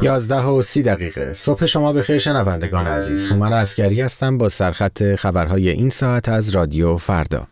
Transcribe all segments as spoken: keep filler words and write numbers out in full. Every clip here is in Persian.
یازده و سی دقیقه صبح شما بخیر شنوندگان عزیز. هومن عسکری هستم با سرخط خبرهای این ساعت از رادیو فردا.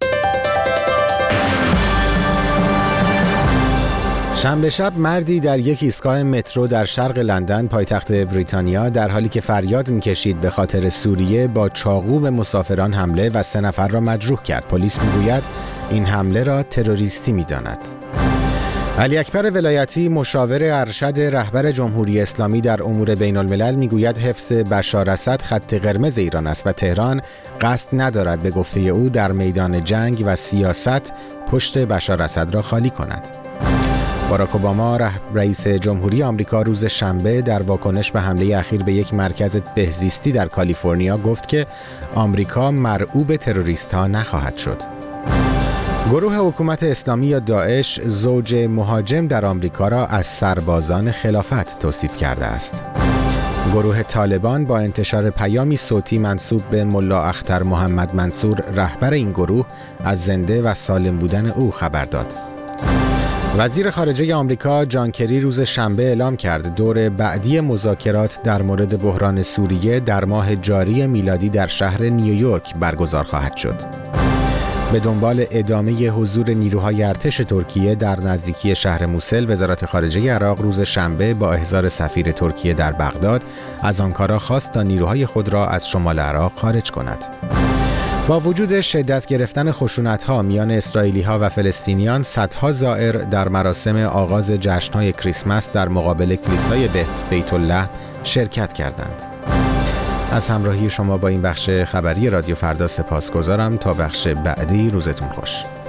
شنبه شب مردی در یک ایستگاه مترو در شرق لندن پایتخت بریتانیا در حالی که فریاد می‌کشید به خاطر سوریه با چاقو به مسافران حمله و سه نفر را مجروح کرد. پلیس می‌گوید این حمله را تروریستی می‌داند. علی اکبر ولایتی مشاور ارشد رهبر جمهوری اسلامی در امور بین الملل میگوید حفظ بشار اسد خط قرمز ایران است و تهران قصد ندارد به گفته او در میدان جنگ و سیاست پشت بشار اسد را خالی کند. باراک اوباما رئیس جمهوری آمریکا روز شنبه در واکنش به حمله اخیر به یک مرکز بهزیستی در کالیفرنیا گفت که آمریکا مرعوب تروریست‌ها نخواهد شد. گروه حکومت اسلامی یا داعش زوج مهاجم در آمریکا را از سربازان خلافت توصیف کرده است. گروه طالبان با انتشار پیامی صوتی منسوب به ملا اختر محمد منصور رهبر این گروه از زنده و سالم بودن او خبر داد. وزیر خارجه آمریکا جان کری روز شنبه اعلام کرد دور بعدی مذاکرات در مورد بحران سوریه در ماه جاری میلادی در شهر نیویورک برگزار خواهد شد. به دنبال ادامه حضور نیروهای ارتش ترکیه در نزدیکی شهر موسل، وزارت خارجه عراق روز شنبه با احضار سفیر ترکیه در بغداد از آنکارا خواست تا نیروهای خود را از شمال عراق خارج کند. با وجود شدت گرفتن خشونت‌ها میان اسرائیلی‌ها و فلسطینیان، صدها زائر در مراسم آغاز جشن‌های کریسمس در مقابل کلیسای بیت الله شرکت کردند. از همراهی شما با این بخش خبری رادیو فردا سپاسگزارم. تا بخش بعدی روزتون خوش.